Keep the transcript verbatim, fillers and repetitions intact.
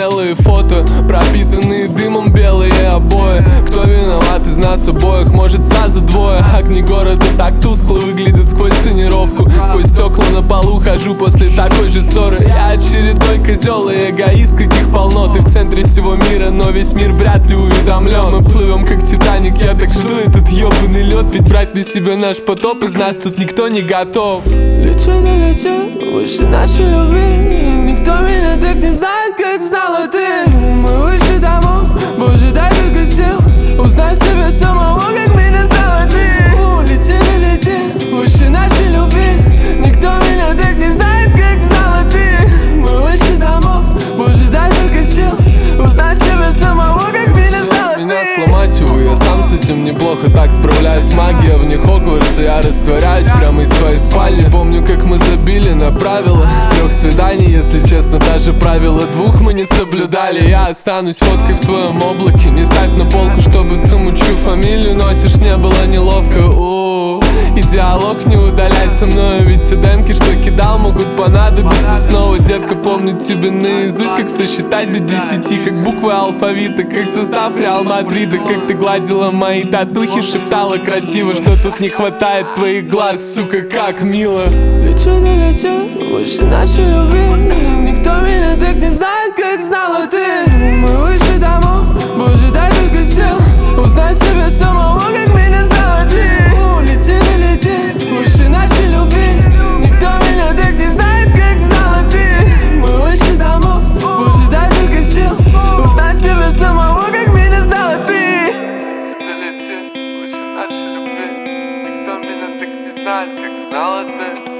смелые фото, пропитанные дымом белые обои. Кто виноват из нас обоих? Может сразу двое. Огни города так тускло выглядят сквозь тонировку. Сквозь стекла на полу хожу после такой же ссоры. Я очередной козел и эгоист, каких полно. Ты в центре всего мира, но весь мир вряд ли уведомлен. Мы плывем как Титаник, я так жду этот ебаный лед. Ведь брать на себя наш потоп из нас тут никто не готов. Лечу да лечу, выше нашей любви. Никто меня так не знает, как знала ты. Мы выше домов, боже, дай только сил узнать себя самого, как меня знала ты. Лети да лети, выше нашей любви. Никто меня так не знает, как знала ты. Мы выше домов, боже, дай только сил узнать себя самого, как меня знала ты. Меня сломать, увы, я сам с этим неплохо так справляюсь. Магия вне Хогвартса, я растворяюсь прямо из твоей спальни. Помню, как мы забили на правила трех свиданий, если честно, даже правила двух мы не соблюдали. Я останусь фоткой в твоем облаке. Не ставь на полку, чтобы ты мучу фамилию носишь, не было неловко. У-у-у. И диалог не удаляй со мной, ведь те демки, что кидал, могут понадобиться снова. Детка, помню тебе наизусть, как сосчитать до десяти, как буквы алфавита, как состав Реал Мадрида. Как ты гладила мои татухи, шептала красиво, что тут не хватает твоих глаз, сука, как мило. Лечу да лечу, выше нашей любви. Никто меня так не знает, как знала ты. Мы выше домов, боже, дай только сил узнать себя самого, как меня знала ты. Лети да лети, выше нашей любви. Никто меня так не знает, как знала ты. Мы выше домов, боже, дай только сил узнать себя самого, как меня знала ты. Лети да лети, выше нашей любви. Никто меня так не знает, как знала ты.